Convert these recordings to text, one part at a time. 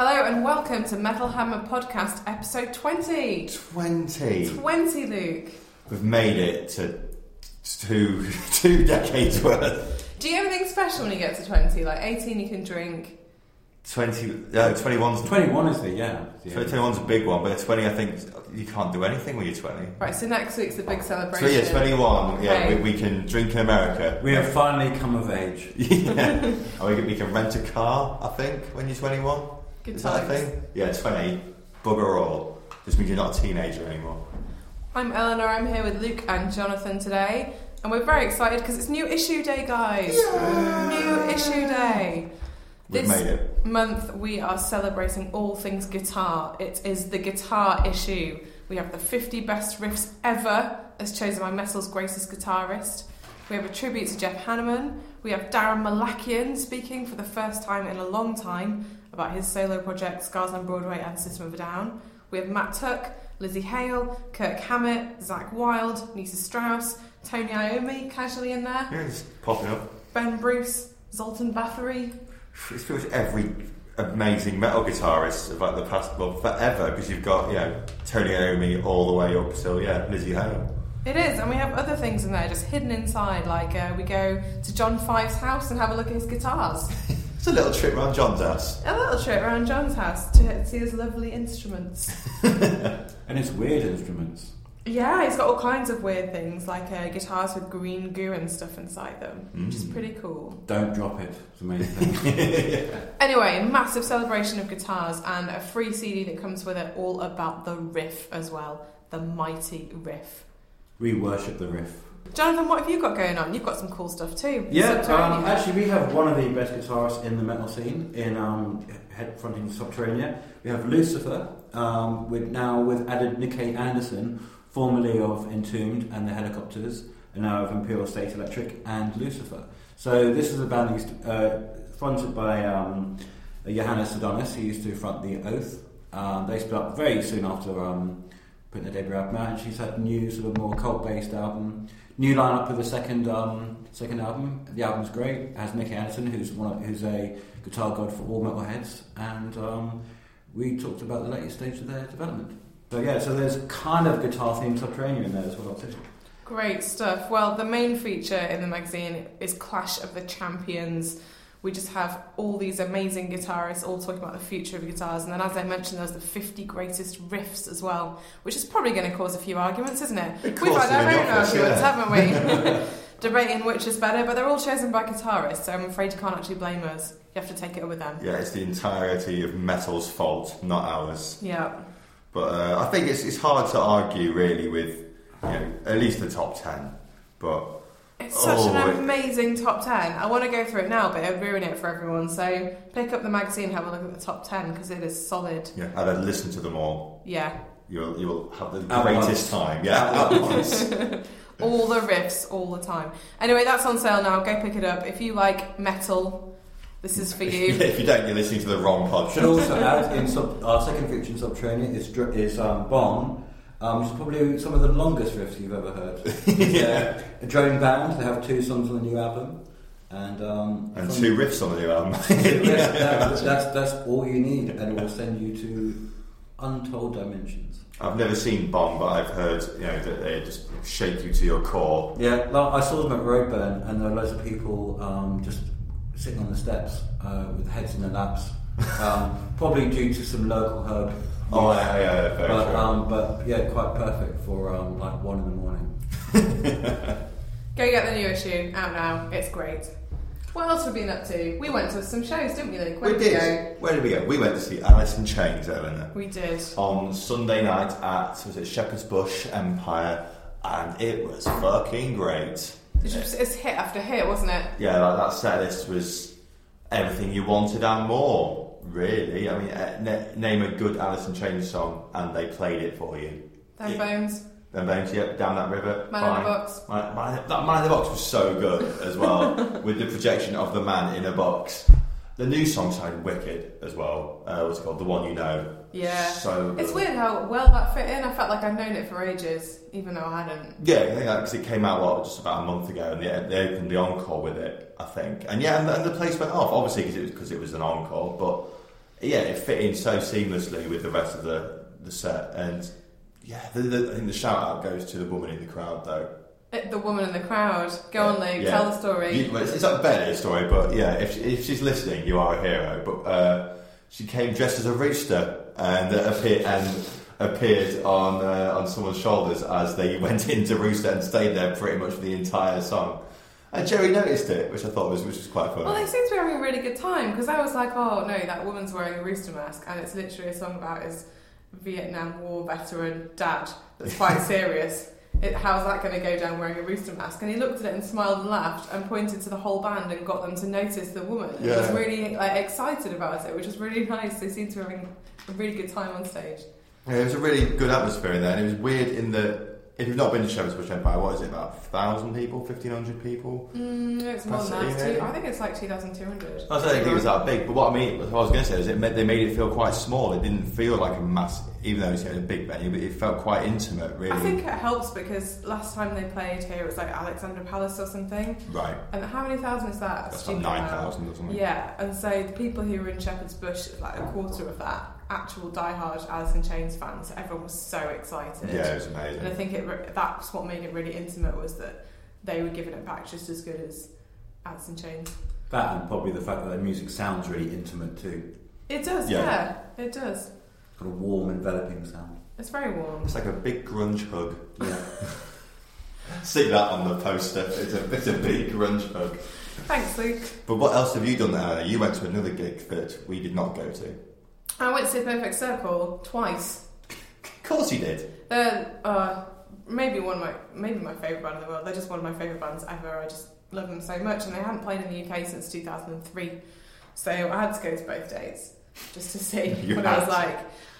Hello and welcome to Metal Hammer Podcast episode 20. 20, Luke. We've made it to two decades worth. Do you have anything special when you get to 20? Like 18 you can drink. 21's 21 is the 21's a big one, but 20 I think you can't do anything when you're 20. Right, so next week's a big celebration. So yeah, 21. Okay. Yeah, we can drink in America. We have finally come of age. Yeah, and we can rent a car. I think when you're 21. Good Is times. that a thing? Yeah, 20. Bugger all. Just means you're not a teenager anymore. I'm Eleanor. I'm here with Luke and Jonathan today, and we're very excited because it's New Issue Day, guys. Yeah. New Issue Day. We've This made it. month we are celebrating all things guitar. It is the guitar issue. We have the 50 best riffs ever as chosen by metal's greatest guitarist. We have a tribute to Jeff Hanneman. We have Darren Malakian speaking for the first time in a long time about his solo project Scars on Broadway and System of a Down. We have Matt Tuck, Lizzie Hale, Kirk Hammett, Zakk Wylde, Nisa Strauss, Tony Iommi casually in there, Yeah, just popping up. Ben Bruce, Zoltan Bathory. It's pretty much every amazing metal guitarist of like the past, well, forever, because you've got, Tony Iommi all the way up till, Lizzie Hale. It is, and we have other things in there just hidden inside, like we go to John Five's house and have a look at his guitars. It's a little trip around John's house. A little trip around John's house to see his lovely instruments. And it's weird instruments. Yeah, he's got all kinds of weird things, like guitars with green goo and stuff inside them, which is pretty cool. Don't drop it. It's the main thing. Anyway, a massive celebration of guitars and a free CD that comes with it all about the riff as well, the mighty riff. We worship the riff. Jonathan, what have you got going on? You've got some cool stuff too. Yeah, Subterranea. actually we have one of the best guitarists in the metal scene in head-fronting Subterranea. We have Lucifer, with added Nicky Anderson, formerly of Entombed and the Helicopters, and now of Imperial State Electric and Lucifer. So this is a band used fronted by Johannes Adonis, who used to front The Oath. They split up very soon after putting their debut album out, and she's had new sort of more cult-based album. New lineup of the second album. The album's great. It has Nicky Anderson, who's a guitar god for all metalheads, and we talked about the latest stage of their development. So there's kind of guitar-themed Subterranea in there as well too. Great stuff. Well, the main feature in the magazine is Clash of the Champions. We just have all these amazing guitarists all talking about the future of guitars, and then as I mentioned, there's the 50 greatest riffs as well, which is probably going to cause a few arguments, isn't it? We've had our own arguments, haven't we? Debating which is better, but they're all chosen by guitarists, so I'm afraid you can't actually blame us. You have to take it up with them. Yeah, it's the entirety of metal's fault, not ours. Yeah. But I think it's hard to argue really with, at least the top 10. But it's such an amazing top 10. I want to go through it now, but it'll ruin it for everyone. So pick up the magazine, have a look at the top 10, because it is solid. Yeah, and then listen to them all. Yeah. You'll have the greatest time. Yeah, at once. All the riffs, all the time. Anyway, that's on sale now. Go pick it up. If you like metal, this is for you. If you don't, you're listening to the wrong podcast. Should also add, our second feature in Subterranea is Bomb, which is probably some of the longest riffs you've ever heard. Yeah. A drone band. They have 2 songs on the new album, and 2 riffs on the new album. that's all you need, and it will send you to untold dimensions. I've never seen Bomb, but I've heard that they just shake you to your core. Yeah, I saw them at Roadburn, and there were loads of people just sitting on the steps with heads in their laps, probably due to some local herb. Oh yeah, very true. But yeah, quite perfect for like 1 a.m. Go get the new issue out now. It's great. What else have we been up to? We went to some shows, didn't we, Luke? We did. Where did we go? We went to see Alice in Chains, Eleanor. We did. On Sunday night at Shepherd's Bush Empire, and it was fucking great. It's hit after hit, wasn't it? Yeah, that set list was everything you wanted and more, really. I mean, name a good Alice in Chains song, and they played it for you. Them Bones. Them Bones, yep, Down That River. Man in the Box. Man in the Box was so good as well, with the projection of the man in a box. The new song sounded wicked as well. What's it called? The One You Know. Yeah. So good. It's weird how well that fit in. I felt like I'd known it for ages, even though I hadn't. Yeah, I think because it came out just about a month ago, and they opened the encore with it, I think. And the place went off, obviously because it was an encore, but it fit in so seamlessly with the rest of the set. And yeah, I think the shout out goes to the woman in the crowd though. The woman in the crowd. Go on, Luke. Tell the story. It's not barely a story, but yeah, if she's listening, you are a hero. But she came dressed as a rooster and appeared on someone's shoulders as they went into Rooster and stayed there pretty much for the entire song. And Jerry noticed it, which I thought was quite funny. Well, they seem to be having a really good time, because I was like, oh no, that woman's wearing a rooster mask, and it's literally a song about his Vietnam War veteran dad that's quite serious. How's that going to go down wearing a rooster mask? And he looked at it and smiled and laughed and pointed to the whole band and got them to notice the woman. He was really excited about it, which was really nice. They seemed to be having a really good time on stage. Yeah, it was a really good atmosphere in there, and it was weird in that if you've not been to Shepherd's Bush Empire, what is it, about 1,000 people, 1,500 people? It's more than that. I think it's like 2,200. I don't think it was that big, but what I was going to say is they made it feel quite small. It didn't feel like a mass, even though it's a big venue, but it felt quite intimate, really. I think it helps because last time they played here, it was like Alexandra Palace or something. Right. And how many thousand is that? That's like 9,000 or something. Yeah, and so the people who were in Shepherd's Bush, like a quarter of that, actual diehard Alice in Chains fans. So everyone was so excited. Yeah, it was amazing. And I think that's what made it really intimate, was that they were giving it back just as good as Alice in Chains. That, and probably the fact that their music sounds really intimate too. It does, yeah. It does. It's got a warm, enveloping sound. It's very warm. It's like a big grunge hug. Yeah. See that on the poster. It's a big grunge hug. Thanks, Luke. But what else have you done there? You went to another gig that we did not go to. I went to the Perfect Circle twice. Of course you did. They're maybe my favourite band in the world. They're just one of my favourite bands ever. I just love them so much, and they hadn't played in the UK since 2003. So I had to go to both dates just to see what it was like.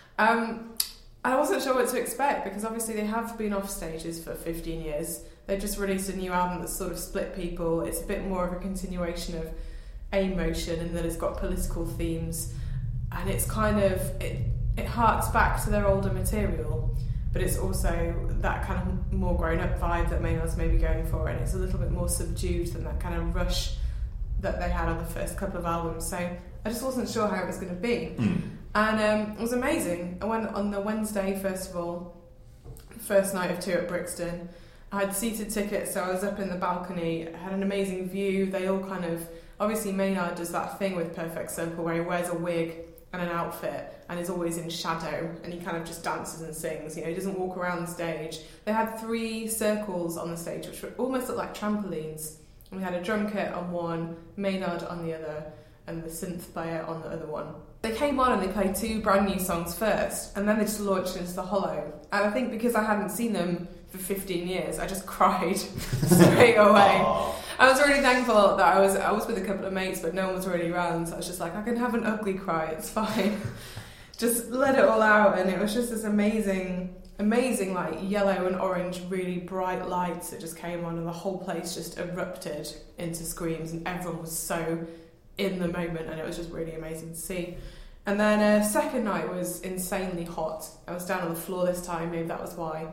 I wasn't sure what to expect, because obviously they have been off stages for 15 years. They just released a new album that's sort of split people. It's a bit more of a continuation of A-Motion, in that it's got political themes, and it's kind of it harks back to their older material, but it's also that kind of more grown-up vibe that Maynard's maybe going for, and it's a little bit more subdued than that kind of rush that they had on the first couple of albums. So I just wasn't sure how it was going to be. And it was amazing. I went on the Wednesday festival, first night of two at Brixton. I had seated tickets, so I was up in the balcony. I had an amazing view. They all kind of, obviously Maynard does that thing with Perfect Circle where he wears a wig and an outfit and is always in shadow, and he kind of just dances and sings. He doesn't walk around the stage. They had 3 circles on the stage, which were almost looked like trampolines. And we had a drum kit on one, Maynard on the other, and the synth player on the other one. They came on and they played 2 brand new songs first, and then they just launched into the Hollow. And I think because I hadn't seen them for 15 years, I just cried straight away. I was really thankful that I was with a couple of mates, but no one was really around, so I was just like, I can have an ugly cry, it's fine. Just let it all out, and it was just this amazing like yellow and orange, really bright lights that just came on, and the whole place just erupted into screams, and everyone was so in the moment, and it was just really amazing to see. And then second night was insanely hot. I was down on the floor this time, maybe that was why.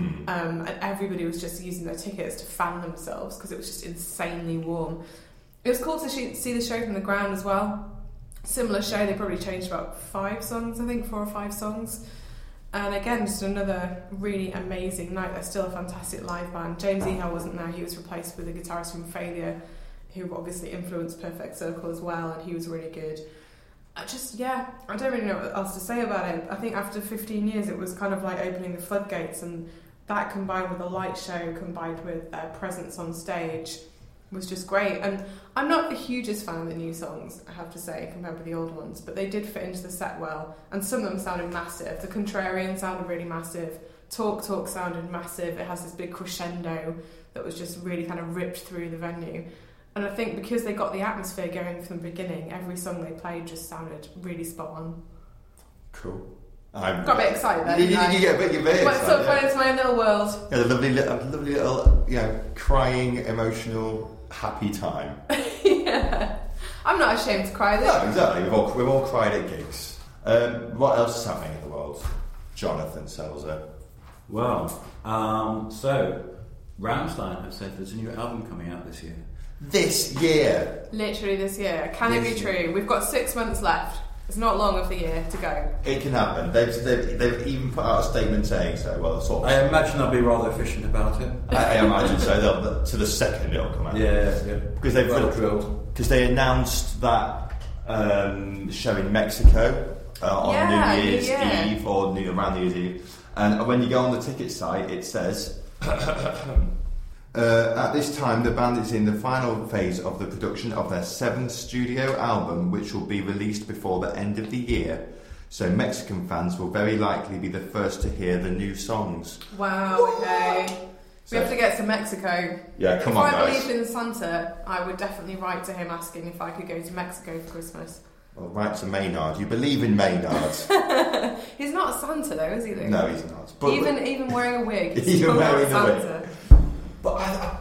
And everybody was just using their tickets to fan themselves because it was just insanely warm. It was cool to see the show from the ground as well. Similar show, they probably changed about 5 songs, I think, 4 or 5 songs. And again, just another really amazing night. They're still a fantastic live band. James Ehal wasn't there, he was replaced with a guitarist from Failure, who obviously influenced Perfect Circle as well, and he was really good. I don't really know what else to say about it. I think after 15 years it was kind of like opening the floodgates, and that combined with a light show, combined with their presence on stage, was just great. And I'm not the hugest fan of the new songs, I have to say, compared with the old ones, but they did fit into the set well, and some of them sounded massive. The Contrarian sounded really massive, Talk sounded massive. It has this big crescendo that was just really kind of ripped through the venue. And I think because they got the atmosphere going from the beginning, every song they played just sounded really spot on. Cool. Got a bit excited then. You get a bit excited. Sort of went into my own little world. Yeah, a lovely little, crying, emotional, happy time. Yeah. I'm not ashamed to cry this. No, exactly. We've all cried at gigs. What else is happening in the world? Jonathan Selzer. Well, so Rammstein have said there's a new album coming out this year. This year? Literally this year. Can it be true? We've got 6 months left. It's not long of the year to go. It can happen. They've even put out a statement saying so. Well, sort of. I imagine they'll be rather efficient about it. I imagine so. To the second it'll come out. Yeah. Because they've drilled. Because they announced that show in Mexico on New Year's Eve or around New Year's Eve, and when you go on the ticket site, it says. At this time, the band is in the final phase of the production of their 7th studio album, which will be released before the end of the year. So Mexican fans will very likely be the first to hear the new songs. Wow, okay. We have to get to Mexico. Yeah, come on, guys. If I believed in Santa, I would definitely write to him asking if I could go to Mexico for Christmas. Well, write to Maynard. You believe in Maynard. He's not a Santa, though, is he? Though? No, he's not. But, even wearing a wig, he's even still not wearing Santa. a wig. But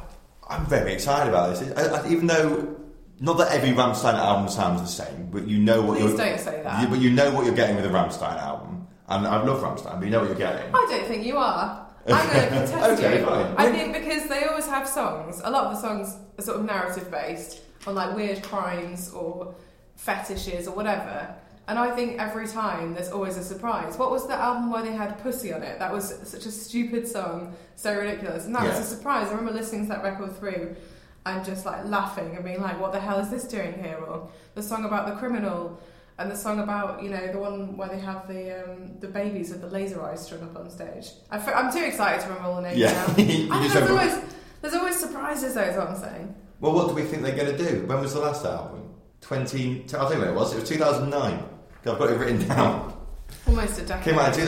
I'm very excited about this. Even though, not that every Rammstein album sounds the same, but you know what Please don't say that. But you know what you're getting with a Rammstein album. And I love Rammstein, but you know what you're getting. I don't think you are. I'm going to contest Okay, you. fine. I think because they always have songs, a lot of the songs are sort of narrative based on like weird crimes or fetishes or whatever. And I think every time there's always a surprise. What was the album where they had Pussy on it? That was such a stupid song, so ridiculous. And that was a surprise. I remember listening to that record through and just like laughing and being like, what the hell is this doing here? Or the song about the criminal and the song about, you know, the one where they have the babies with the laser eyes strung up on stage. I'm too excited to remember all the names now. I think there's always surprises though, is what I'm saying. Well, what do we think they're going to do? When was the last album? I'll tell you when it was. It was 2009. I've got it written down. Almost a decade. Came out in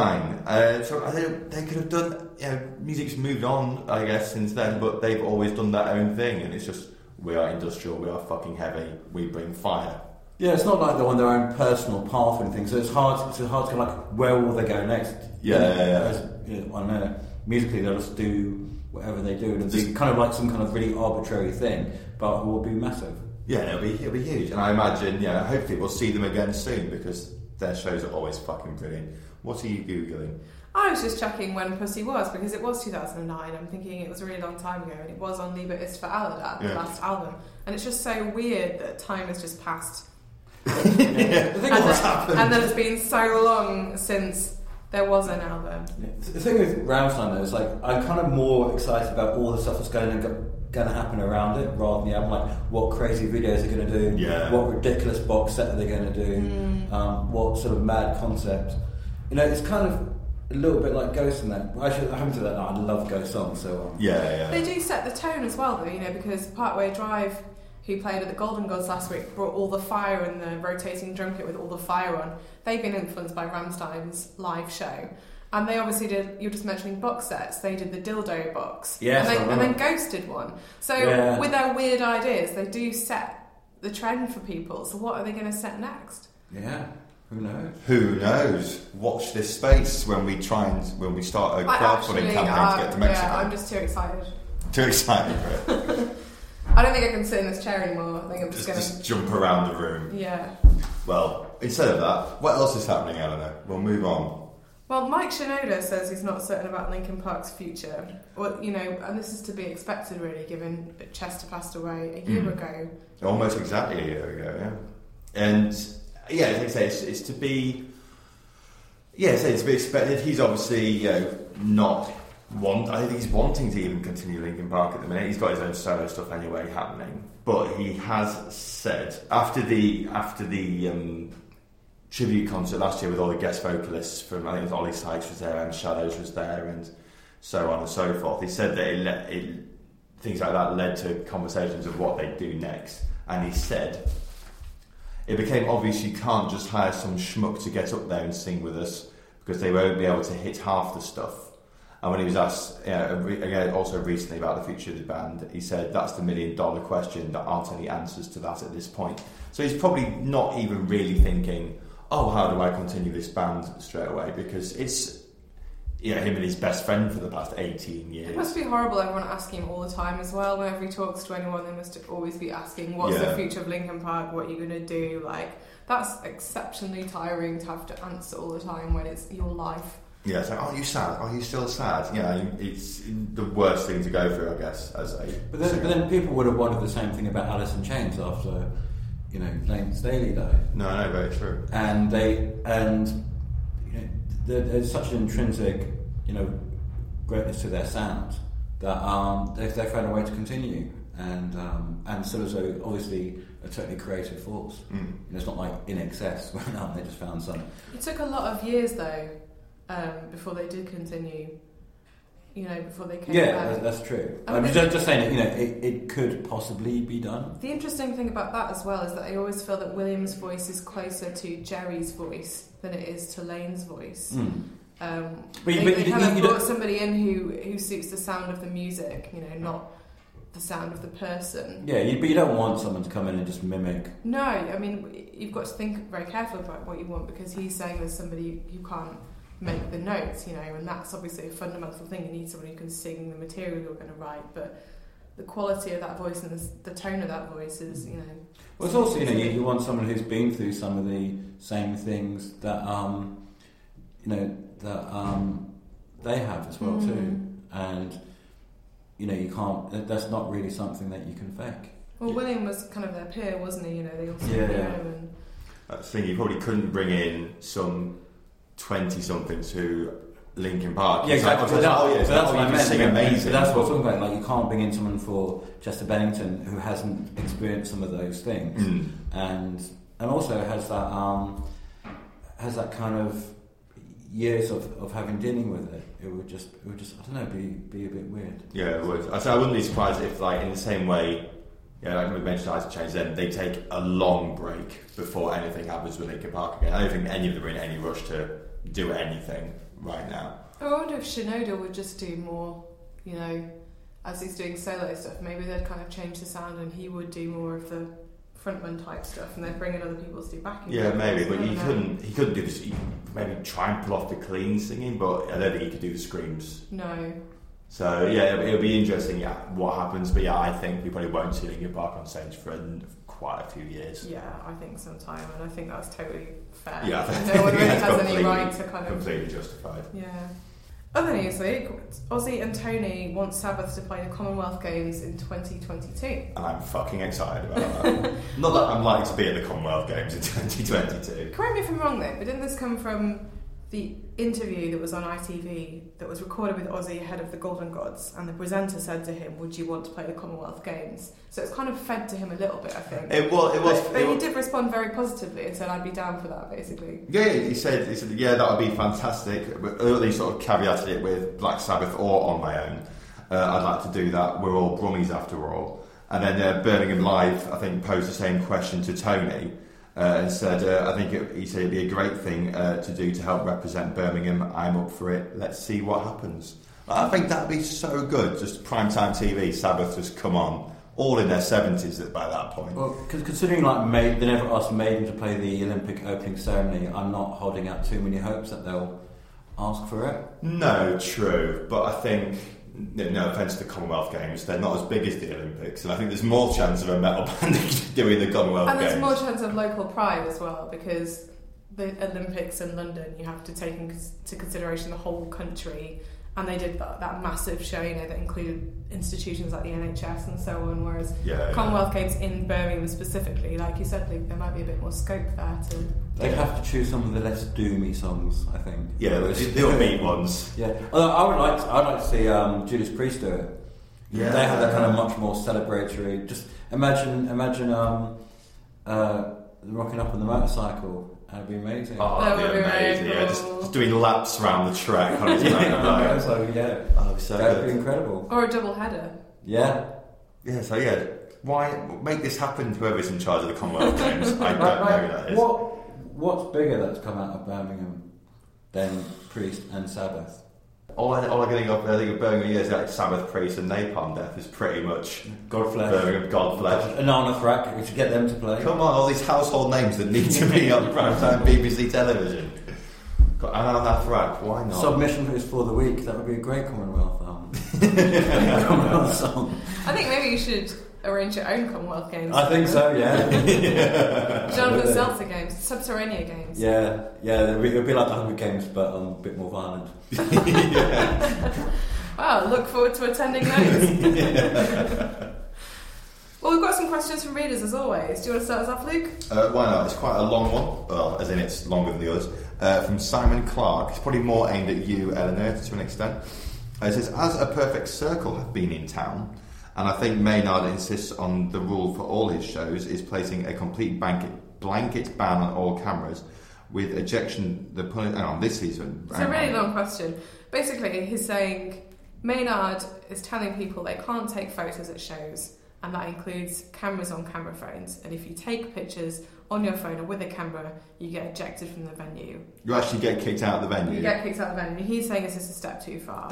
2009. So I think they could have done. You know, music's moved on, I guess, since then. But they've always done their own thing, and it's just we are industrial, we are fucking heavy, we bring fire. Yeah, it's not like they're on their own personal path or anything. So it's hard to like where will they go next? Yeah. I don't know. Musically, they'll just do whatever they do, and it's kind of like some kind of really arbitrary thing, but it will be massive. Yeah, it'll be huge, and I imagine, hopefully we'll see them again soon because their shows are always fucking brilliant. What are you googling? I was just checking when Pussy was because it was 2009. I'm thinking it was a really long time ago, and it was on Liebe ist für alle, the last album. And it's just so weird that time has just passed. What's happened? And that it's been so long since there was an album. Yeah. The thing with Rammstein though is like I'm kind of more excited about all the stuff that's going to happen around it rather than the album, like what crazy videos they're going to do, what ridiculous box set are they going to do, what sort of mad concept. It's kind of a little bit like Ghost in that. I haven't said that. I love Ghost songs, so yeah. They do set the tone as well, though. Because Partway Drive, who played at the Golden Gods last week, brought all the fire and the rotating drum kit with all the fire on. They've been influenced by Rammstein's live show. And they obviously did, you're just mentioning box sets, they did the dildo box. Yes, and then Ghost did one. So with their weird ideas, they do set the trend for people. So what are they going to set next? Yeah, who knows? Who knows? Watch this space when we start a crowdfunding campaign to get to Mexico. Yeah, I'm just too excited. Too excited for it. I don't think I can sit in this chair anymore. I think I'm just going to jump around the room. Yeah. Well, instead of that, what else is happening, Eleanor? We'll move on. Well, Mike Shinoda says he's not certain about Linkin Park's future. Well, and this is to be expected, really, given that Chester passed away a year ago. Almost exactly a year ago, yeah. And as I say, it's to be. It's to be expected. He's obviously, not. I think he's wanting to even continue Linkin Park at the minute. He's got his own solo stuff anyway happening, but he has said after the tribute concert last year with all the guest vocalists from, I think it was Ollie Sykes was there and Shadows was there and so on and so forth. He said that things like that led to conversations of what they'd do next, and he said it became obvious you can't just hire some schmuck to get up there and sing with us because they won't be able to hit half the stuff. And when he was asked, again, also recently about the future of the band, he said, that's the $1 million question. There aren't any answers to that at this point. So he's probably not even really thinking, how do I continue this band straight away? Because it's, him and his best friend for the past 18 years. It must be horrible, everyone asking him all the time as well. Whenever he talks to anyone, they must always be asking, what's the future of Linkin Park? What are you going to do? Like, that's exceptionally tiring to have to answer all the time when it's your life. Yeah, it's like, are you sad? Are you still sad? It's the worst thing to go through, I guess, as a But then people would have wondered the same thing about Alice in Chains after, Lane Staley died. No, very true. And there's such an intrinsic, greatness to their sound that they found a way to continue. And Silverzo obviously a totally creative force. It's not like In Excess went out and they just found something. It took a lot of years though before they did continue. Before they came back. Yeah, that's true. I'm just saying that it could possibly be done. The interesting thing about that as well is that I always feel that William's voice is closer to Jerry's voice than it is to Lane's voice. They kind of brought somebody in who suits the sound of the music, not the sound of the person. Yeah, but you don't want someone to come in and just mimic. No, I mean, you've got to think very carefully about what you want, because he's saying there's somebody who can't make the notes, and that's obviously a fundamental thing. You need someone who can sing the material you're going to write, but the quality of that voice and the tone of that voice is, Well, it's also, you want someone who's been through some of the same things that, they have as well too, and you can't. That's not really something that you can fake. Well, William was kind of their peer, wasn't he? They also knew him. And that's the thing. You probably couldn't bring in some 20-somethings who Linkin Park. Yeah, exactly. That's what I meant. Sing amazing. That's what I'm talking about. Like, you can't bring in someone for Chester Bennington who hasn't experienced some of those things, and also has that kind of years of having dealing with it. It would just I don't know, be a bit weird. Yeah, it would. I wouldn't be surprised if, like, in the same way, like we mentioned Isaac Chains, then they take a long break before anything happens with Linkin Park again. I don't think any of them are in any rush to do anything right now. I wonder if Shinoda would just do more, as he's doing solo stuff. Maybe they'd kind of change the sound and he would do more of the frontman type stuff, and they'd bring in other people to do backing. Yeah, maybe, but he couldn't do this. He maybe try and pull off the clean singing, but I don't think he could do the screams. No. So yeah, it'll be interesting. Yeah, what happens? But yeah, I think we probably won't see Linkin Park on stage for quite a few years. Yeah, I think sometime, and I think that's totally fair. Yeah, I think no one really has any right to kind of completely justified. Yeah. Other news week, Ozzy and Tony want Sabbath to play the Commonwealth Games in 2022. And I'm fucking excited about that. Not that I'm likely to be at the Commonwealth Games in 2022. Correct me if I'm wrong though, but didn't this come from the interview that was on ITV that was recorded with Ozzy ahead of the Golden Gods, and the presenter said to him, would you want to play the Commonwealth Games? So it's kind of fed to him a little bit, I think. It was. But he did respond very positively and said, I'd be down for that, basically. Yeah, he said, yeah, that would be fantastic. But early sort of caveated it with Black Sabbath or On My Own. I'd like to do that. We're all Brummies after all. And then Birmingham Live, I think, posed the same question to Tony. And said, he said it'd be a great thing to do to help represent Birmingham. I'm up for it. Let's see what happens. I think that'd be so good. Just primetime TV, Sabbath just come on, all in their 70s by that point. Well, considering they never asked Maiden to play the Olympic opening ceremony, I'm not holding out too many hopes that they'll ask for it. No, true, but I think, no offence to the Commonwealth Games, they're not as big as the Olympics, and I think there's more chance of a metal band doing the Commonwealth Games. And there's more chance of local pride as well, because the Olympics in London, you have to take into consideration the whole country, and they did that massive show, that included institutions like the NHS and so on, whereas Commonwealth Games in Birmingham specifically, like you said, there might be a bit more scope there to... They'd have to choose some of the less doomy songs, I think. Yeah, the upbeat ones. Yeah, although I'd like to see Judas Priest do it. Yeah, they have that kind of much more celebratory. Just imagine rocking up on the motorcycle. That'd be amazing. Oh, that'd be amazing. Yeah, just doing laps around the track on his motorcycle. That'd be so that'd good. Be incredible. Or a double header. Yeah. Yeah. So yeah, why make this happen to whoever's in charge of the Commonwealth Games? I don't know who that is. What's bigger that's come out of Birmingham than Priest and Sabbath? All I think of Birmingham is like Sabbath, Priest and Napalm Death is pretty much Godflesh. Birmingham, Godflesh. And Anna Thrak, we should get them to play. Come on, all these household names that need to be on primetime BBC television. Got Anna Thrak, why not? Submission is for the week. That would be a great Commonwealth Commonwealth song. I think maybe you should arrange your own Commonwealth Games. I think so, yeah. Jonathan Seltzer Games, Subterranea Games. Yeah, it would be like the Hunger Games, but a bit more violent. Wow, look forward to attending those. Well, we've got some questions from readers as always. Do you want to start us off, Luke? Why not? It's quite a long one. Well, as in it's longer than the others. From Simon Clark. It's probably more aimed at you, Eleanor, to an extent. It says, as A Perfect Circle have been in town, and I think Maynard insists on the rule for all his shows is placing a complete blanket ban on all cameras with ejection this season. It's a really long question. Basically, he's saying Maynard is telling people they can't take photos at shows, and that includes cameras on camera phones. And if you take pictures on your phone or with a camera, you get ejected from the venue. You actually get kicked out of the venue? You get kicked out of the venue. He's saying this is a step too far.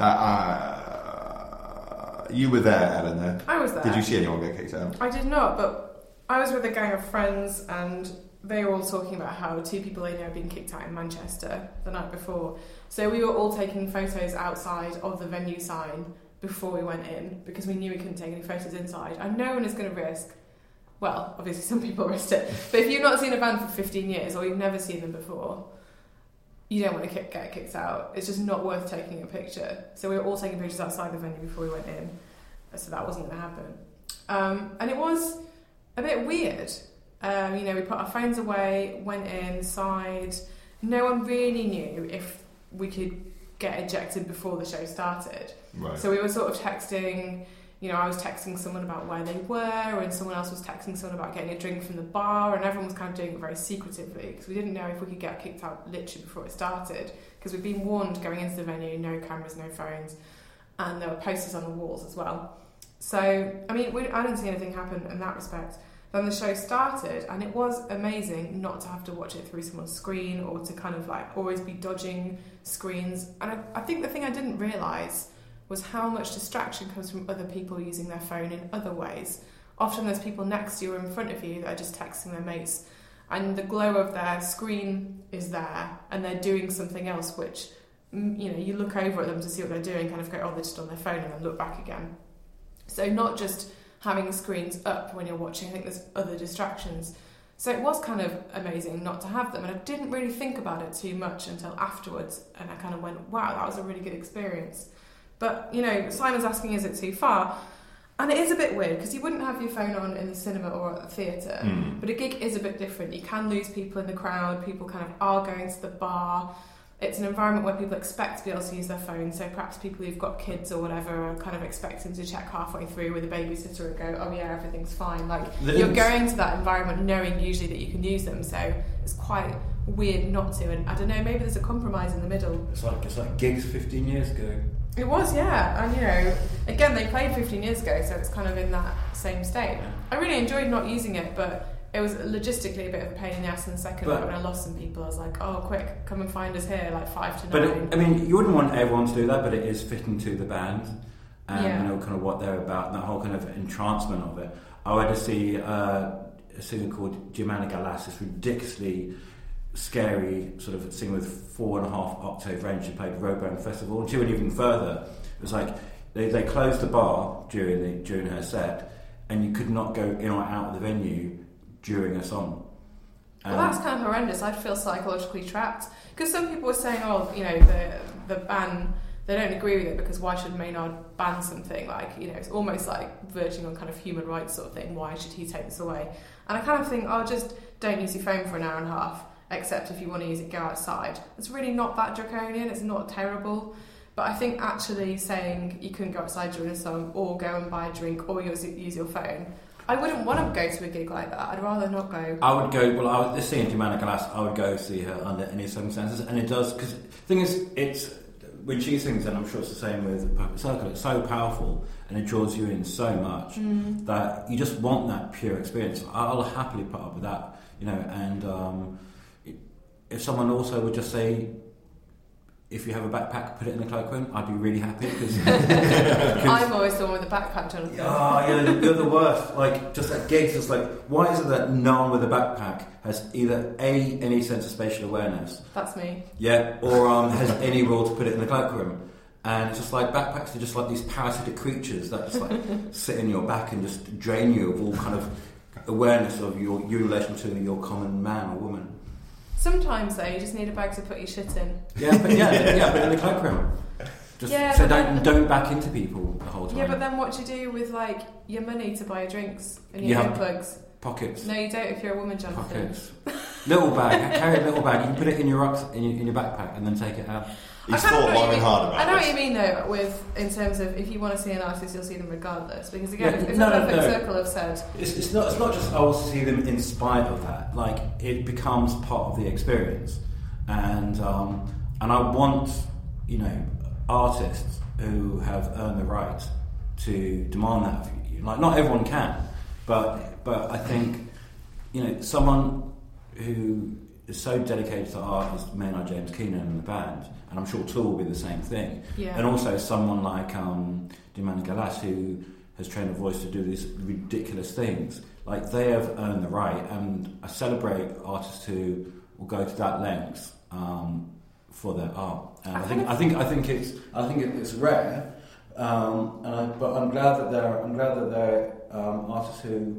You were there, Eleanor. I was there. Did you see anyone get kicked out? I did not, but I was with a gang of friends and they were all talking about how 2 people they know had been kicked out in Manchester the night before. So we were all taking photos outside of the venue sign before we went in because we knew we couldn't take any photos inside. And no one is going to risk, well, obviously some people risked it, but if you've not seen a band for 15 years or you've never seen them before, you don't want to get kicked out. It's just not worth taking a picture. So we were all taking pictures outside the venue before we went in. So that wasn't going to happen. And it was a bit weird. We put our phones away, went inside. No one really knew if we could get ejected before the show started. Right. So we were sort of texting, I was texting someone about where they were, and someone else was texting someone about getting a drink from the bar, and everyone was kind of doing it very secretively because we didn't know if we could get kicked out literally before it started because we'd been warned going into the venue, no cameras, no phones, and there were posters on the walls as well. So, I didn't see anything happen in that respect. Then the show started, and it was amazing not to have to watch it through someone's screen or to kind of always be dodging screens. And I think the thing I didn't realise was how much distraction comes from other people using their phone in other ways. Often there's people next to you or in front of you that are just texting their mates, and the glow of their screen is there, and they're doing something else, which, you look over at them to see what they're doing, kind of go, oh, they're just on their phone, and then look back again. So not just having the screens up when you're watching, I think there's other distractions. So it was kind of amazing not to have them, and I didn't really think about it too much until afterwards, and I kind of went, wow, that was a really good experience. But, Simon's asking, is it too far? And it is a bit weird, because you wouldn't have your phone on in the cinema or at the theatre, but a gig is a bit different. You can lose people in the crowd, people kind of are going to the bar. It's an environment where people expect to be able to use their phone, so perhaps people who've got kids or whatever are kind of expecting to check halfway through with a babysitter and go, oh yeah, everything's fine. You're going to that environment knowing usually that you can use them, so it's quite weird not to. And I don't know, maybe there's a compromise in the middle. It's like gigs 15 years ago. It was, yeah, and again, they played 15 years ago, so it's kind of in that same state. I really enjoyed not using it, but it was logistically a bit of a pain in the ass in the second. When I lost some people, I was like, oh, quick, come and find us here, 5 to 9. But you wouldn't want everyone to do that, but it is fitting to the band and kind of what they're about and that whole kind of entrancement of it. I went to see a singer called Jimena Galas, this ridiculously scary sort of singer with 4.5 octave range. She played Roadburn Festival, and she went even further. It was like they closed the bar during her set, and you could not go in or out of the venue during a song. Well, that's kind of horrendous. I'd feel psychologically trapped because some people were saying, the ban, they don't agree with it because why should Maynard ban something? It's almost like verging on kind of human rights sort of thing. Why should he take this away? And I kind of think, just don't use your phone for an hour and a half, except if you want to use it, go outside. It's really not that draconian. It's not terrible. But I think actually saying you couldn't go outside during a song or go and buy a drink or use your phone, I wouldn't want to go to a gig like that. I'd rather not go. I would go, seeing Jimena Galas, I would go see her under any circumstances. And it does, because the thing is, it's when she sings, and I'm sure it's the same with Perfect Circle, it's so powerful and it draws you in so much that you just want that pure experience. I'll happily put up with that, and if someone also would just say, if you have a backpack, put it in the cloakroom, I'd be really happy. Cause I'm always the one with the backpack, Jonathan. You're the worst. Just at gigs, it's why is it that no one with a backpack has either any sense of spatial awareness? That's me. Yeah, or has any will to put it in the cloakroom. And it's just backpacks are just these parasitic creatures that just sit in your back and just drain you of all kind of awareness of you in relation to your common man or woman. Sometimes though, you just need a bag to put your shit in. But in the cloakroom. So don't back into people the whole time. Yeah, but then what do you do with like your money to buy your drinks and your earplugs? Pockets. No, you don't if you're a woman, Jonathan. Pockets. Little bag. Carry a little bag. You can put it in your in your backpack and then take it out. He's thought long and hard about it. I know what you mean though, in terms of if you want to see an artist, you'll see them regardless. Because again, Yeah, it's a perfect circle of said. It's not just I will see them in spite of that. Like it becomes part of the experience, and I want artists who have earned the right to demand that of you. Like not everyone can, but I think someone who is so dedicated to art as Maynard James Keenan and the band, and I'm sure Tool will be the same thing. Yeah. And also someone like Dimana Galas, who has trained a voice to do these ridiculous things. Like they have earned the right, and I celebrate artists who will go to that length for their art. And I think it's rare, but I'm glad that there are artists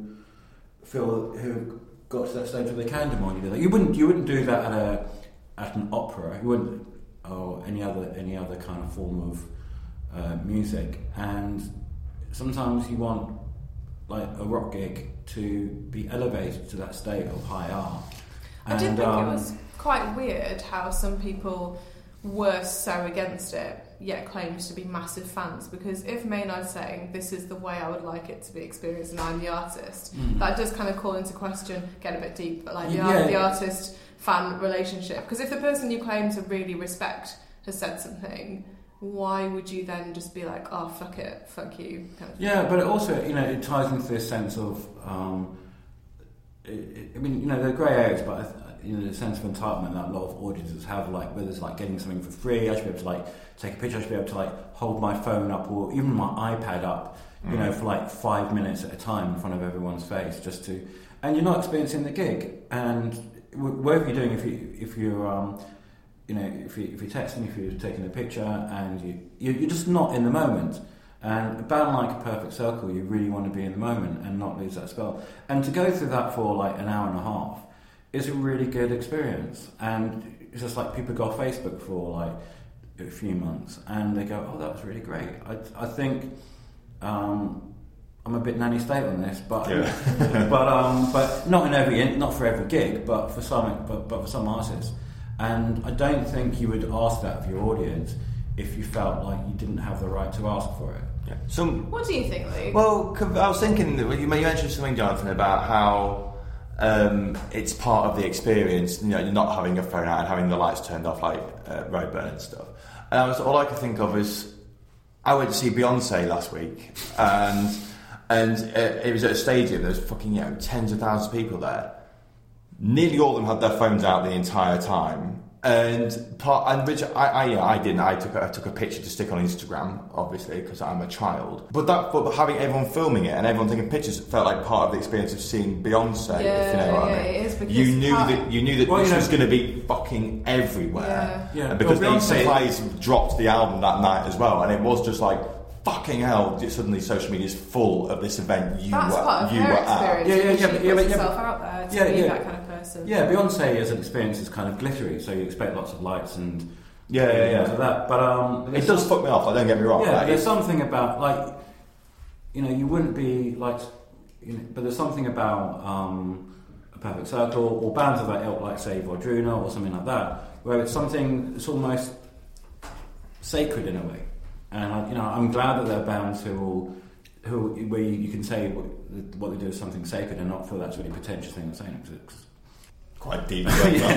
who got to that stage where they can demand you. Like you wouldn't do that at an opera. You wouldn't, or any other kind of form of music. And sometimes you want like a rock gig to be elevated to that state of high art. I did think it was quite weird how some people were so against it, yet claimed to be massive fans. Because if Maynard's saying this is the way I would like it to be experienced, and I'm the artist, that does kind of call into question, get a bit deep, but like the artist fan relationship. Because if the person you claim to really respect has said something, why would you then just be like, oh fuck it, fuck you? Kind of yeah, but it also it ties into this sense of there are grey areas, but the sense of entitlement that a lot of audiences have, like whether it's like getting something for free, I should be able to like take a picture, I should be able to like hold my phone up or even my iPad up, for like 5 minutes at a time in front of everyone's face, just to, and you're not experiencing the gig. And whatever you're doing, if you're texting, if you're taking a picture, and you're just not in the moment. And a band like A Perfect Circle, you really want to be in the moment and not lose that spell. And to go through that for like an hour and a half is a really good experience. And it's just like people go off Facebook for like a few months and they go, oh, that was really great. I think I'm a bit nanny state on this, but but not for every gig, but for some artists. And I don't think you would ask that of your audience if you felt like you didn't have the right to ask for it. Yeah. What do you think, Luke? Well, I was thinking that you mentioned something, Jonathan, about how it's part of the experience. You're not having your phone out and having the lights turned off like Roadburn and stuff. And all I could think of is I went to see Beyonce last week, and it was at a stadium. There was fucking tens of thousands of people there. Nearly all of them had their phones out the entire time. Which I didn't. I took a picture to stick on Instagram, obviously, because I'm a child. But having everyone filming it and everyone taking pictures felt like part of the experience of seeing Beyonce. If you know what I mean. It is, because you knew that this was going to be fucking everywhere. Yeah. And because the Surprise dropped the album that night as well, and it was just like, fucking hell! Suddenly, social media is full of this event. That's part of her experience. She puts herself out there to be that kind of person. Yeah, Beyonce as an experience is kind of glittery, so you expect lots of lights and so that. But it does fuck me off. Don't get me wrong. Yeah, there's something about like you wouldn't be like, but there's something about A Perfect Circle or bands of that ilk, like say Vordruna or something like that, where it's almost sacred in a way. And I'm glad that there are bands who where you can say what they do is something sacred and not feel that's really pretentious thing I'm saying. Quite deep.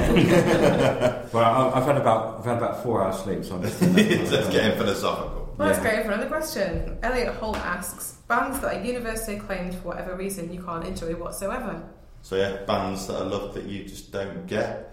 Well, I've had about 4 hours sleep, so I'm just getting philosophical. Well, let's go for another question. Elliot Holt asks, bands that are universally acclaimed for whatever reason you can't enjoy whatsoever. So bands that I love that you just don't get.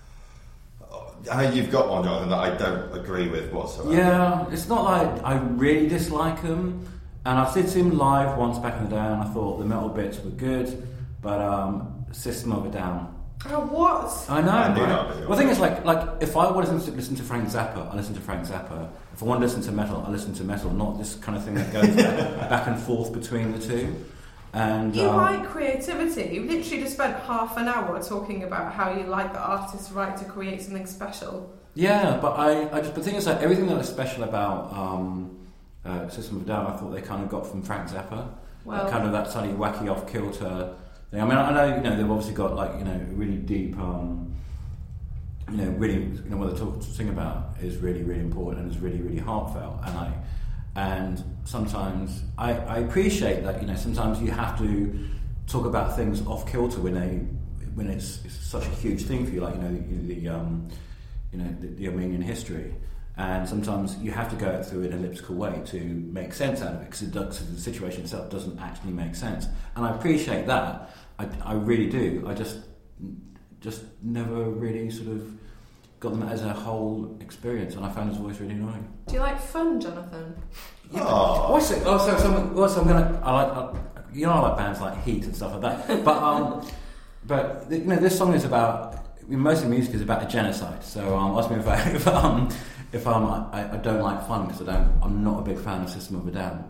I know you've got one, Jonathan, that I don't agree with whatsoever. Yeah, it's not like I really dislike them. And I've seen them live once back in the day, and I thought the metal bits were good, but System of a Down. Oh, what? I know. I do right? not. Well, the thing is, like if I wanted to listen to Frank Zappa, I listen to Frank Zappa. If I want to listen to metal, I listen to metal. Not this kind of thing that goes back and forth between the two. And you like creativity. You literally just spent half an hour talking about how you like the artist's right to create something special. Yeah, but the thing is that everything that was special about System of a Down, I thought they kind of got from Frank Zappa. Well, Kind of that slightly wacky off kilter thing. I mean, I know they've obviously got really deep, really what they sing about is really really important and is really really heartfelt. And sometimes I appreciate that sometimes you have to talk about things off kilter when it's such a huge thing for you, like the Armenian history. And sometimes you have to go through an elliptical way to make sense out of it, because the situation itself doesn't actually make sense. And I appreciate that. I really do. I just never really sort of got them as a whole experience, and I found his voice really annoying. do you like fun, Jonathan? Yeah, I like bands like Heat and stuff like that. But this song is about. Most of the music is about a genocide. So ask me if I don't like fun, because I'm not a big fan of System of a Down.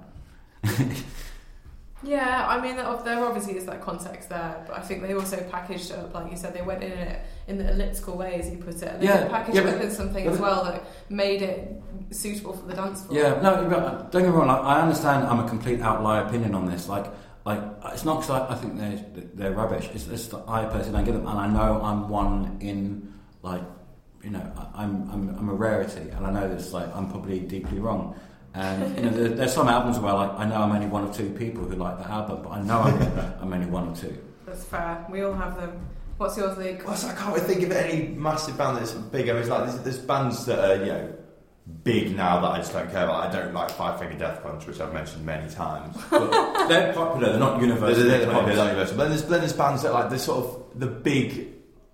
Yeah, I mean, there obviously is that context there, but I think they also packaged it up, like you said, they went in it in the elliptical way, as you put it, and they packaged it up in something as well that made it suitable for the dance floor. Yeah, no, don't get me wrong, I understand I'm a complete outlier opinion on this, like it's not because I think they're rubbish, it's that I personally don't get them, and I know I'm one in, I'm a rarity, and I know this, I'm probably deeply wrong. And there's some albums where I know I'm only one of two people who like the album, but I know I'm only one of two. That's fair. We all have them. What's yours, Luke? Well, I can't really think of any massive band that's big. I mean, it's there's bands that are big now that I just don't care about. I don't like Five Finger Death Punch, which I've mentioned many times. But they're popular. They're not universal. They're popular, not universal. But then there's bands that the sort of the big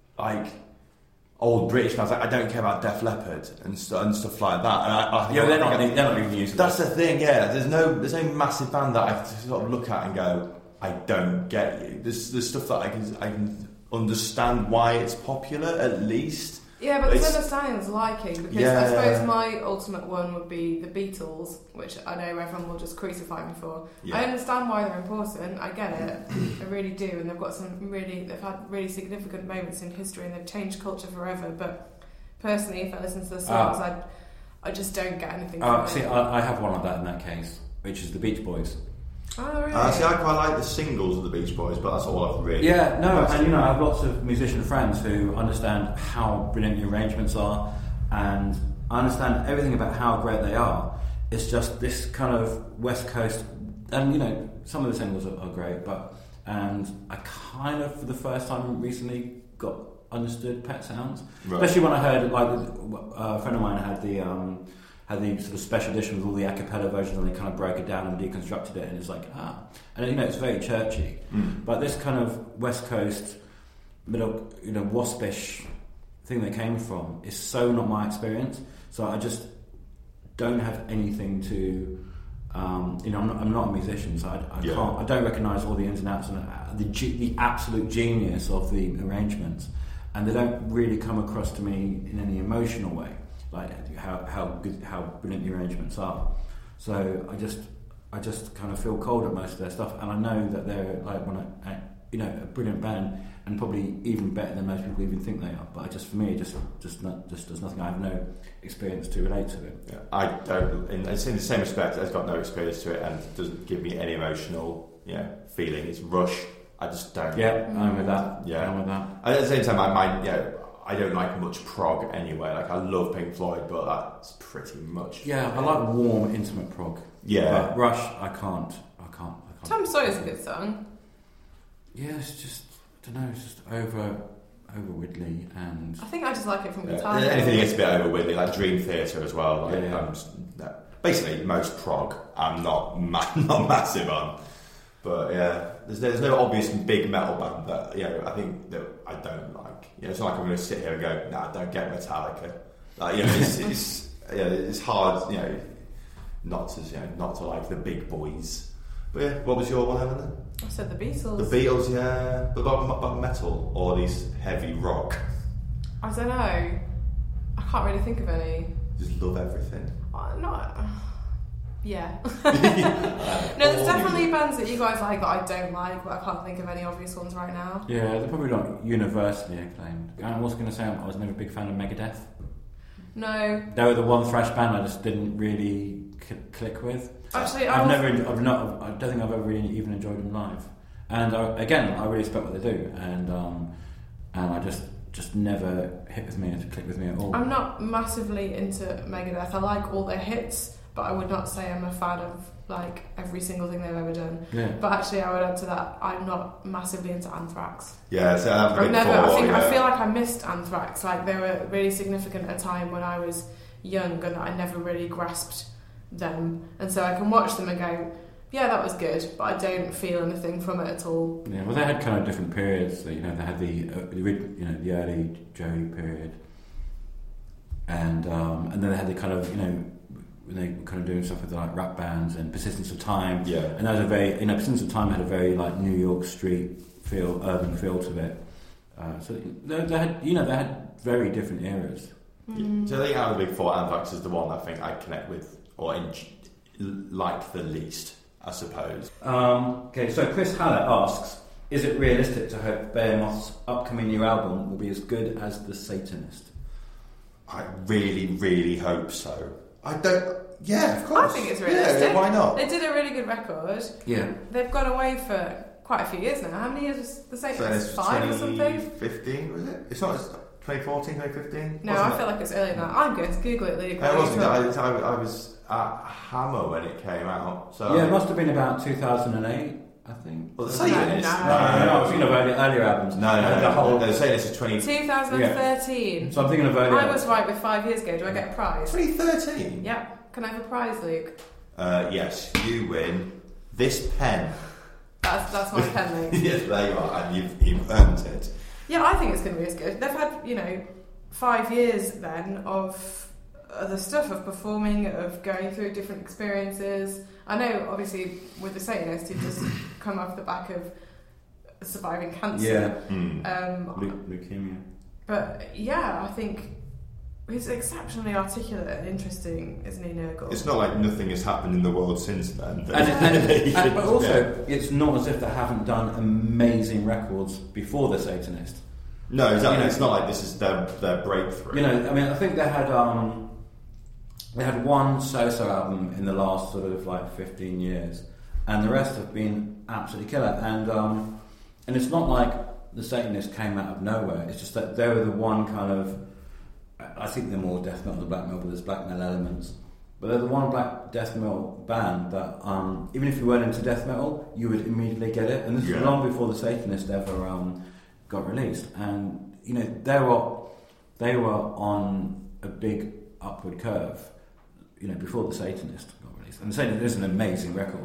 old British bands, I don't care about Def Leppard and stuff like that. And they're not even used. That's the thing. Yeah, there's no massive band that I sort of look at and go, I don't get you. There's stuff that I can understand why it's popular at least. Yeah, but there's understanding liking, because I suppose my ultimate one would be the Beatles, which I know everyone will just crucify me for. Yeah. I understand why they're important, I get it, I really do, and they've had really significant moments in history and they've changed culture forever, but personally, if I listen to the songs, I just don't get anything from it. See, I have one of that in that case, which is the Beach Boys. Oh, really? See, I quite like the singles of the Beach Boys, but that's all I've really... Yeah, no, and I have lots of musician friends who understand how brilliant the arrangements are, and I understand everything about how great they are. It's just this kind of West Coast, and some of the singles are great, and I kind of, for the first time recently, understood Pet Sounds, right. Especially when I heard, a friend of mine had the sort of special edition with all the a cappella versions, and they kind of broke it down and deconstructed it, and it's and it's very churchy, but this kind of West Coast middle, waspish thing they came from is so not my experience. So I just don't have anything to, I'm not a musician, so I don't recognise all the ins and outs and the absolute genius of the arrangements, and they don't really come across to me in any emotional way, like how brilliant the arrangements are. So I just kind of feel cold at most of their stuff, and I know that they're a brilliant band, and probably even better than most people even think they are. But for me, it just does nothing. I have no experience to relate to it. Yeah, I don't. In the same respect, I've got no experience to it, and it doesn't give me any emotional feeling. It's Rush. I just don't. Yeah, I'm with that. Yeah, I'm with that. And at the same time, I don't like much prog anyway. I love Pink Floyd, but that's pretty much... Yeah, I like warm, intimate prog. Yeah. But Rush, I can't. Tom Sawyer's a good song. Yeah, it's just, I don't know, it's just over Widley, and... I think I just like it from guitar. Anything gets a bit over Widley, like Dream Theater as well. Basically, most prog I'm not massive on. But yeah, there's no obvious big metal band that I think that I don't like. It's not like I'm going to sit here and go, nah, I don't get Metallica. It's hard, not to like the big boys. But yeah, what was your one, Helen? Then? I said the Beatles. The Beatles, yeah. But about metal or these heavy rock? I don't know. I can't really think of any. Just love everything. Yeah. No, there's definitely bands that you guys like that I don't like, but I can't think of any obvious ones right now. Yeah, they're probably not universally acclaimed. I was going to say I was never a big fan of Megadeth. No. They were the one thrash band I just didn't really click with. Actually, I don't think I've ever really even enjoyed them live. And I really respect what they do, and I just never hit with me and click with me at all. I'm not massively into Megadeth. I like all their hits, but I would not say I'm a fan of like every single thing they've ever done. Yeah. But actually, I would add to that, I'm not massively into Anthrax. Yeah, so I feel like I missed Anthrax. Like they were really significant at a time when I was young, and I never really grasped them. And so I can watch them and go, yeah, that was good, but I don't feel anything from it at all. Yeah, well, they had kind of different periods. They had the early Joey period, and then they had the kind of when they were kind of doing stuff with like rap bands and Persistence of Time. Yeah, and that was a very Persistence of Time had a very like New York street feel, urban feel to it. So they had very different eras. So I think out of the big four, Anthrax is the one I think I connect with or like the least, I suppose. Okay, so Chris Hallett asks, is it realistic to hope Behemoth's upcoming new album will be as good as The Satanist? I really, really hope so. I don't... Yeah, of course. I think it's realistic. Yeah, why not? They did a really good record. Yeah. They've gone away for quite a few years now. How many years was The Satanist? 5 or something? 2015, was it? It's not 2014, 2015? No, I feel like it's earlier than that. I'm going to Google it, Luke. It wasn't. I was at Hammer when it came out. So yeah, it must have been about 2008, I think. Well, The Satanist? No, I was thinking of earlier albums. No. The Satanist is 2013. Yeah. So I'm thinking of earlier. I was right with 5 years ago. Do I get a prize? 2013? Yeah. Can I have a prize, Luke? Yes, you win this pen. That's my pen, Luke. Yes, there you are, and you've earned it. Yeah, I think it's going to be as good. They've had, 5 years then of other stuff, of performing, of going through different experiences. I know, obviously, with The Satanist, he just come off the back of surviving cancer. Yeah. Leukemia. But, yeah, I think he's exceptionally articulate and interesting, isn't he, Nurgle? It's not like nothing has happened in the world since then. But also, it's not as if they haven't done amazing records before The Satanist. No, exactly. It's not like this is their breakthrough. I think they had one so-so album in the last sort of like 15 years, and the rest have been absolutely killer. And it's not like The Satanist came out of nowhere. It's just that they were the one kind of, I think they're more death metal than black metal, but there's black metal elements. But they're the one black death metal band that, even if you weren't into death metal, you would immediately get it. And this was long before The Satanist ever got released. And they were on a big upward curve, before The Satanist got released. And The Satanist is an amazing record,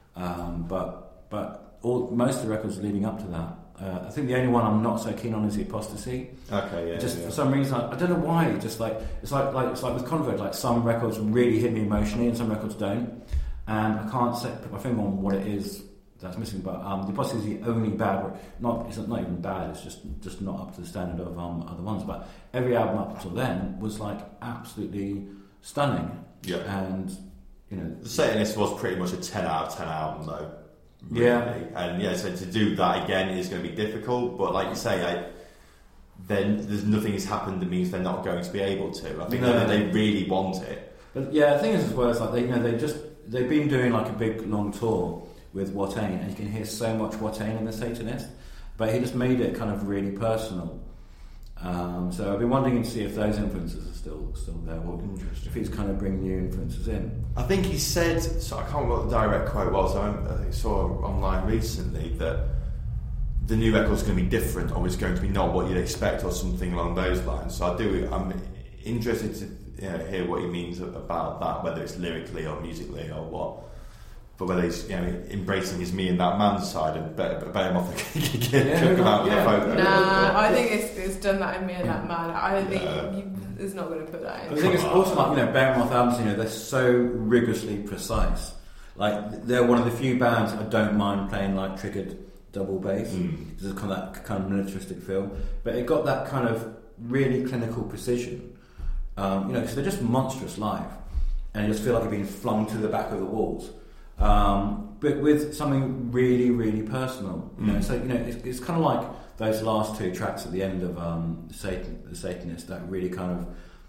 but most of the records leading up to that. I think the only one I'm not so keen on is The Apostasy. Okay, yeah. For some reason, I don't know why. Just like it's like with Convert. Like some records really hit me emotionally, and some records don't. And I can't put my finger on what it is that's missing. But The Apostasy is the only bad. It's not even bad. It's just not up to the standard of other ones. But every album up until then was like absolutely stunning. Yeah. And The Satanist was pretty much a 10 out of 10 album though. Really. Yeah. And so to do that again is going to be difficult, but like you say, then there's nothing has happened that means they're not going to be able to. I think that they really want it. But yeah, the thing is as well, it's like they've been doing like a big long tour with Watain, and you can hear so much Watain in The Satanist, but he just made it kind of really personal. So I've been wondering to see if those influences are still there, or if he's kind of bringing new influences in. I think he said, so I can't remember what the direct quote was, I saw online recently that the new record's going to be different, or it's going to be not what you'd expect, or something along those lines. So I'm interested to hear what he means about that, whether it's lyrically or musically or what. But whether he's embracing his me and that man side and Behemoth can come out with a photo. Nah, I think it's done that in me and that man. I think it's not going to put that in. I think it's also like Behemoth albums. They're so rigorously precise. Like they're one of the few bands I don't mind playing like triggered double bass. There's kind of that kind of militaristic feel, but it got that kind of really clinical precision. Because they're just monstrous live, and you just feel like you're being flung to the back of the walls. But with something really, really personal, So it's kind of like those last two tracks at the end of The Satanist that really kind of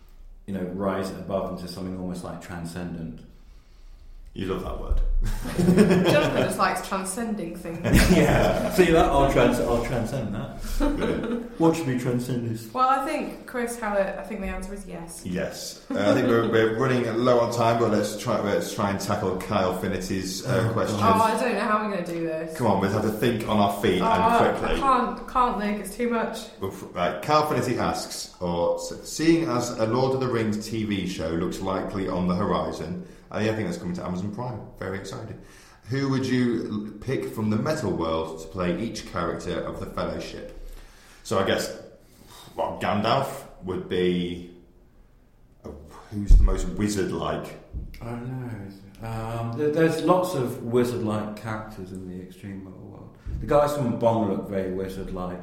rise above into something almost like transcendent. You love that word. Jonathan just likes transcending things. Yeah. See that? I'll transcend that. What should be transcended? Well, I think, Chris Howlett, I think the answer is yes. Yes. I think we're running low on time, but let's try and tackle Kyle Finnity's question. Oh, I don't know how we're going to do this. Come on, we'll have to think on our feet and quickly. I can't think, it's too much. Right, Kyle Finity asks, seeing as a Lord of the Rings TV show looks likely on the horizon, I think that's coming to Amazon Prime. Very excited. Who would you pick from the metal world to play each character of the Fellowship? So I guess, Gandalf would be... who's the most wizard-like? I don't know. There's lots of wizard-like characters in the Extreme Metal world. The guys from Bong look very wizard-like.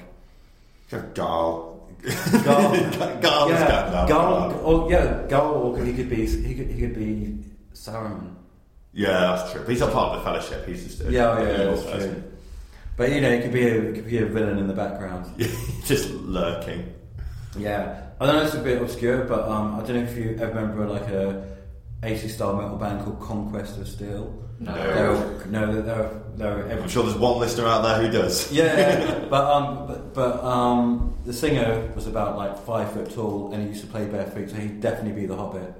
Garl. Garl is Gandalf. Garl, or he could be Saruman. Yeah, that's true. But he's not part of the Fellowship. He's just evil person. True. But he could be a villain in the background, just lurking. Yeah, I don't know. It's a bit obscure, but I don't know if you ever remember like a 80s style metal band called Conquest of Steel. No. They're I'm sure there's one listener out there who does. Yeah, but the singer was about like 5 foot tall, and he used to play barefoot, so he'd definitely be the Hobbit.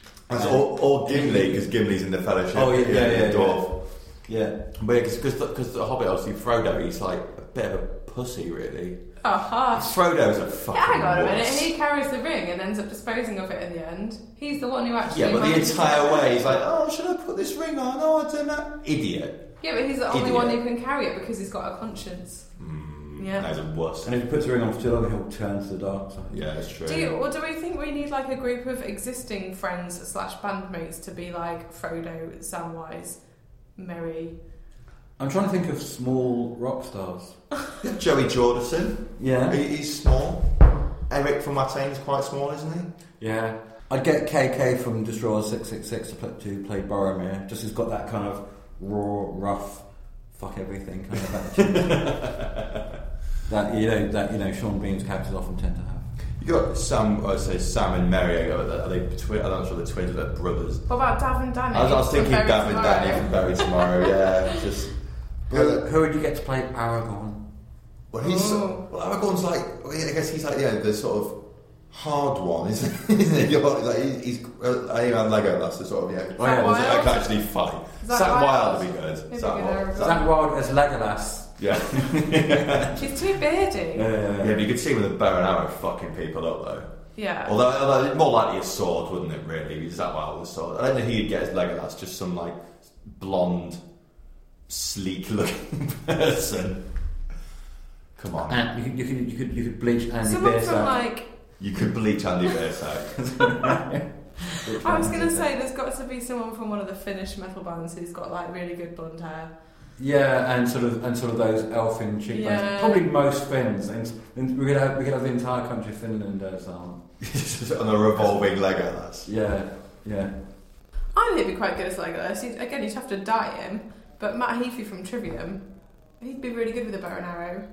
Or Gimli, because Gimli's in the Fellowship. Oh yeah, dwarf. Yeah. But because the Hobbit, obviously Frodo, he's like a bit of a pussy, really. Harsh. Frodo's a fucking hang on a minute, wuss. he carries the ring and ends up disposing of it in the end. He's the one who actually... Yeah, but the entire way he's like, oh, should I put this ring on? Oh, I don't know. Idiot. Yeah, but he's the only one who can carry it because he's got a conscience. Yeah. He's a wuss. And if he puts the ring on for too long, he'll turn to the dark side. Yeah, that's true. Do we think we need like a group of existing friends / bandmates to be like Frodo, Samwise, Merry? I'm trying to think of small rock stars. Joey Jordison. Yeah. He's small. Eric from Mataine's quite small, isn't he? Yeah. I'd get KK from Destroyer 666 to play Boromir. Just he's got that kind of raw, rough, fuck everything kind of attitude. that Sean Bean's characters often tend to have. You got Sam and Mary. Are they I'm not sure they're twins, but they're brothers. What about Dav and Danny? I was thinking Dav and Danny from Bury Tomorrow. Yeah, just. Who would you get to play Aragorn? Well, Aragorn's like. I guess he's like the sort of hard one, isn't he? He's Legolas, the sort of that can actually fight. Zach Wilde would be good. Zach Wilde as Legolas. Yeah. He's too beardy. Yeah, but you could see with a bow and arrow fucking people up though. Yeah. Although more likely a sword, wouldn't it? Really, is that Wild with a sword? I don't know who you'd get as Legolas. Just some like blonde, sleek-looking person. Come on. And you could bleach Andy Someone Bearsack. from like. You could bleach Andy Bearsack. I was going to say there's got to be someone from one of the Finnish metal bands who's got like really good blonde hair. Yeah, and sort of those elfin cheekbones. Yeah. Probably most Finns. And we could have the entire country of Finland as on a revolving Legolas. Yeah. I think he'd be quite good as Legolas. You'd have to dye him, but Matt Heafy from Trivium, he'd be really good with a bow and arrow.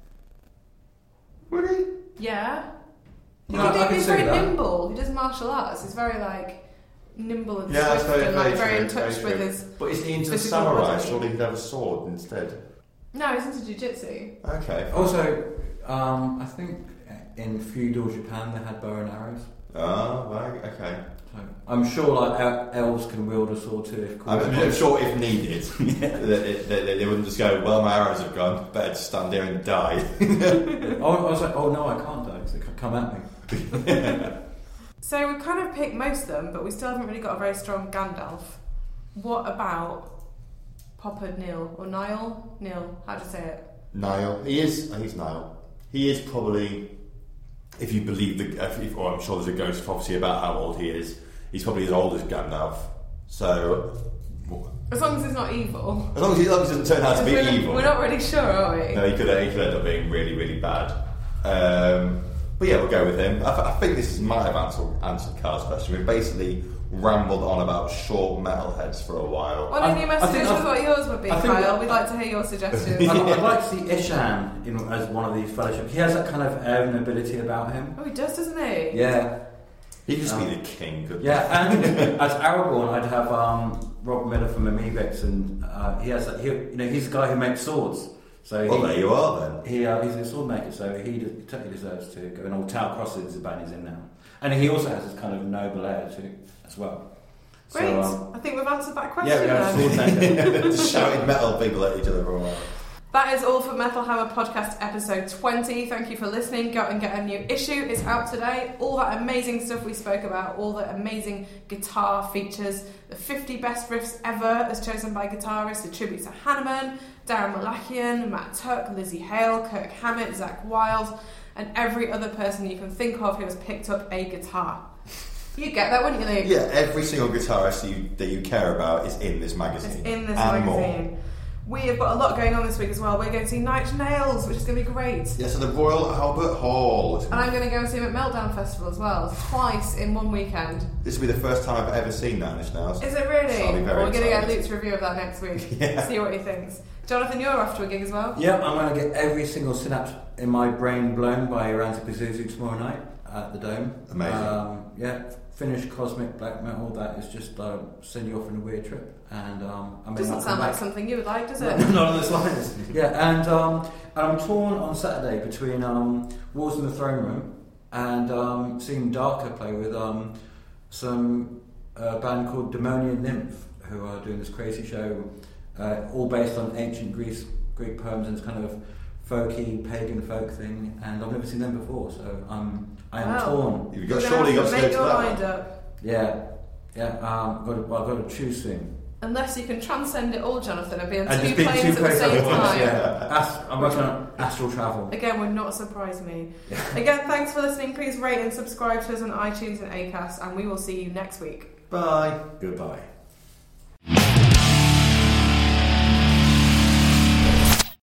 Would he? Yeah. He's very nimble. He does martial arts. He's very like nimble and swift and like very in touch with his. But isn't he into samurai? Surely he'd have a sword instead. No, he's into jiu-jitsu. Okay. Also, I think in feudal Japan they had bow and arrows. Oh, right. Okay. So I'm sure like elves can wield a sword too. I'm sure if needed, they wouldn't just go, well, my arrows have gone, better to stand here and die. I was like, oh no, I can't die because they could come at me. So we kind of picked most of them, but we still haven't really got a very strong Gandalf. What about Popper Neil or Niall? Neil, how do you say it? Niall. He's Niall. He is probably, if you believe or I'm sure there's a ghost prophecy about how old he is. He's probably as old as Gandalf. So, as long as he's not evil. As long as he doesn't turn out to be evil. We're not really sure, are we? No, he could end up being really, really bad. But yeah, we'll go with him. I think this might have answered Carl's question. We basically rambled on about short metalheads for a while. Well, any messages with what yours would be, Kyle? We'd like to hear your suggestions. I'd like to see Ishan as one of these fellowships. He has that kind of air and ability about him. Oh, he does, doesn't he? Yeah. He could just be the king, couldn't Yeah, and as Aragorn, I'd have Rob Miller from Amebix, and he's the guy who makes swords. So well, there you are then. He's a sword maker, so he totally deserves to go. And old Tal Crosses, the band he's in now, and he also has this kind of noble air too, as well. Great. So, I think we've answered that question. yeah, we have sword maker. Just shouting metal people at each other for a while. That is all for Metal Hammer Podcast episode 20. Thank you for listening. Go out and get a new issue. It's out today. All that amazing stuff we spoke about, all the amazing guitar features, the 50 best riffs ever as chosen by guitarists, the tributes to Hanneman, Darren Malakian, Matt Tuck, Lizzie Hale, Kirk Hammett, Zach Wilde, and every other person you can think of who has picked up a guitar. You'd get that, wouldn't you, Luke? Yeah, every single guitarist that you care about is in this magazine. It's in this and magazine. More. We have got a lot going on this week as well. We're going to see Nine Inch Nails, which is going to be great. Yes, at the Royal Albert Hall. And I'm going to go and see him at Meltdown Festival as well, twice in one weekend. This will be the first time I've ever seen Nine Inch Nails. Is it really? So I'll be very We're going to get excited. Luke's review of that next week. Yeah. See what he thinks. Jonathan, you're off to a gig as well? Yeah, I'm going to get every single synapse in my brain blown by Randy Pazuzu tomorrow night at the Dome. Amazing. Finnish cosmic black metal that is just send you off on a weird trip. And Doesn't sound like something you would like, does it? Not on this lines. Yeah, and I'm torn on Saturday between Wars in the Throne Room and seeing Darker play with some band called Demonian Nymph, who are doing this crazy show, all based on ancient Greek poems and this kind of folky pagan folk thing. And I've never seen them before, so I am torn. You've got surely got to make go to your that mind one. up. Yeah. I've got to choose soon. Unless you can transcend it all, Jonathan, and be on And two just be planes at the same time. Yeah. I'm working on astral travel. Again, would not surprise me. Again, thanks for listening. Please rate and subscribe to us on iTunes and Acast, and we will see you next week. Bye. Goodbye.